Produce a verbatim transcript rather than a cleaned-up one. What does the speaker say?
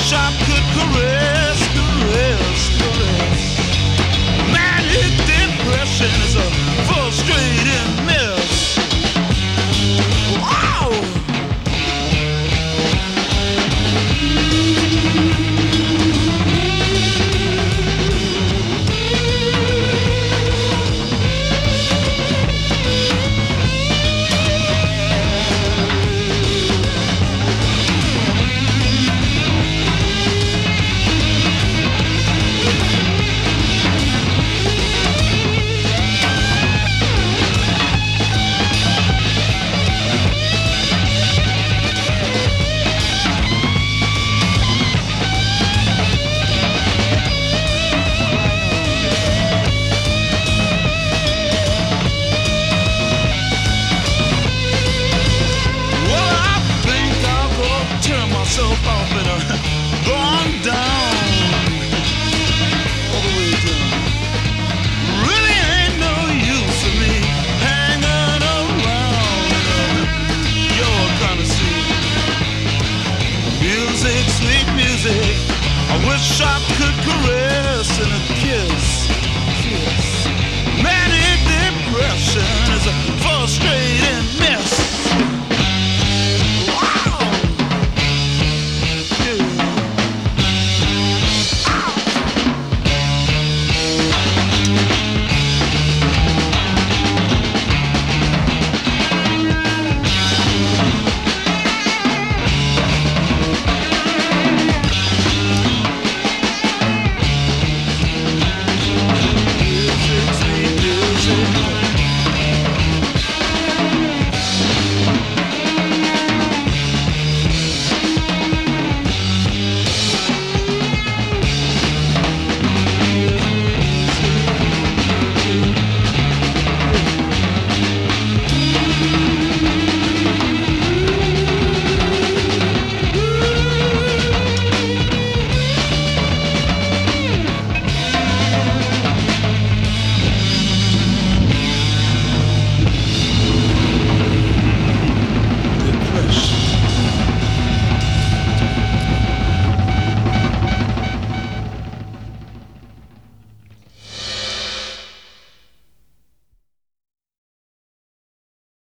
wish I could caress, caress, caress. Manic depression is a frustrating mess. Wow! Off and uh, gone down all the way down. Really ain't no use for me hanging around your kind of scene. Music, sweet music, I wish I could caress and a kiss, kiss. Manic depression is a frustrating